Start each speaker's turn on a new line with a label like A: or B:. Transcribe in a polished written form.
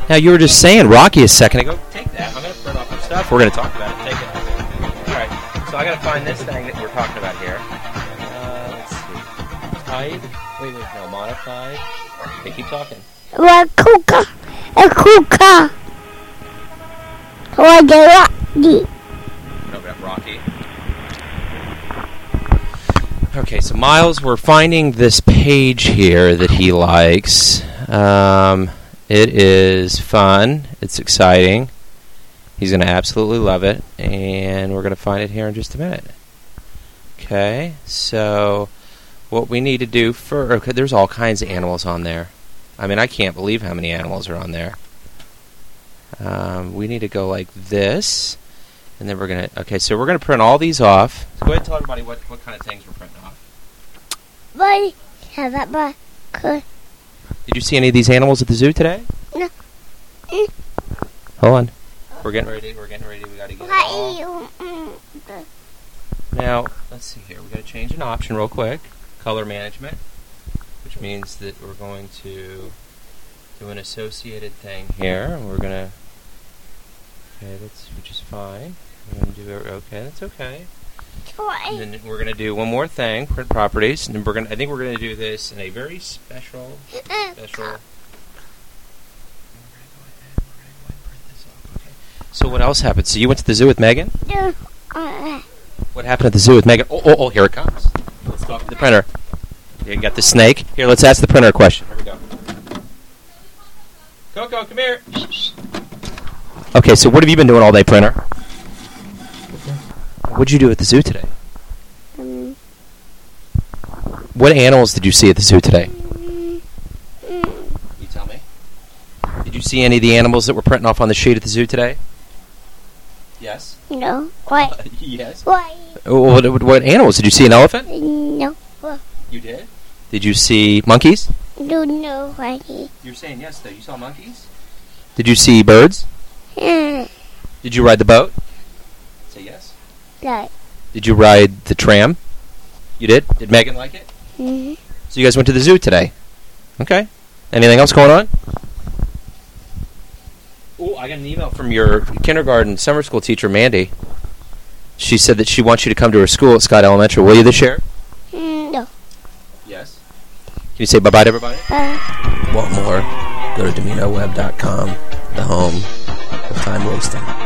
A: Now, you were just saying Rocky a second ago. Take that. I'm going to print off your stuff. We're going to talk about it. Take it. All right. So I got to find this thing that we're talking about here. Let's see. Tide. Wait, no. Modified. Okay, keep talking.
B: A kuka. What the Rocky?
A: No, about Rocky. Okay, so Miles, we're finding this page here that he likes. It is fun. It's exciting. He's going to absolutely love it. And we're going to find it here in just a minute. Okay, so what we need to do okay, there's all kinds of animals on there. I mean, I can't believe how many animals are on there. We need to go like this. And then we're going to... Okay, so we're going to print all these off. So go ahead and tell everybody what kind of things we're printing off. Did you see any of these animals at the zoo today?
B: No.
A: Hold on. We're getting ready. We got to get it all. Now, let's see here. We got to change an option real quick. Color management, which means that we're going to do an associated thing here. And we're going to... Okay, which is fine. We're going to do... Okay, that's okay. And then we're going to do one more thing, print properties, and then I think we're going to do this in a very special. So what else happened? So you went to the zoo with Megan?
B: No.
A: What happened at the zoo with Megan? Oh, here it comes. Let's talk to the printer. You got the snake. Here, let's ask the printer a question. Here we go. Coco, come here. Okay, so what have you been doing all day, printer? What did you do at the zoo today? What animals did you see at the zoo today? You tell me. Did you see any of the animals that were printing off on the sheet at the zoo today? Yes.
B: No. What?
A: Yes.
B: Why?
A: What animals? Did you see an elephant?
B: No.
A: You did? Did you see monkeys?
B: No. Why?
A: You're saying yes, though. You saw monkeys? Did you see birds? Did you ride the boat? Say yes.
B: No.
A: Did you ride the tram? You did? Did Megan like it?
B: Mm-hmm.
A: So you guys went to the zoo today? Okay. Anything else going on? Oh, I got an email from your kindergarten summer school teacher, Mandy. She said that she wants you to come to her school at Scott Elementary. Will you this year?
B: No.
A: Yes. Can you say bye-bye to everybody? Want more? Go to DominoWeb.com, the home of time wasting.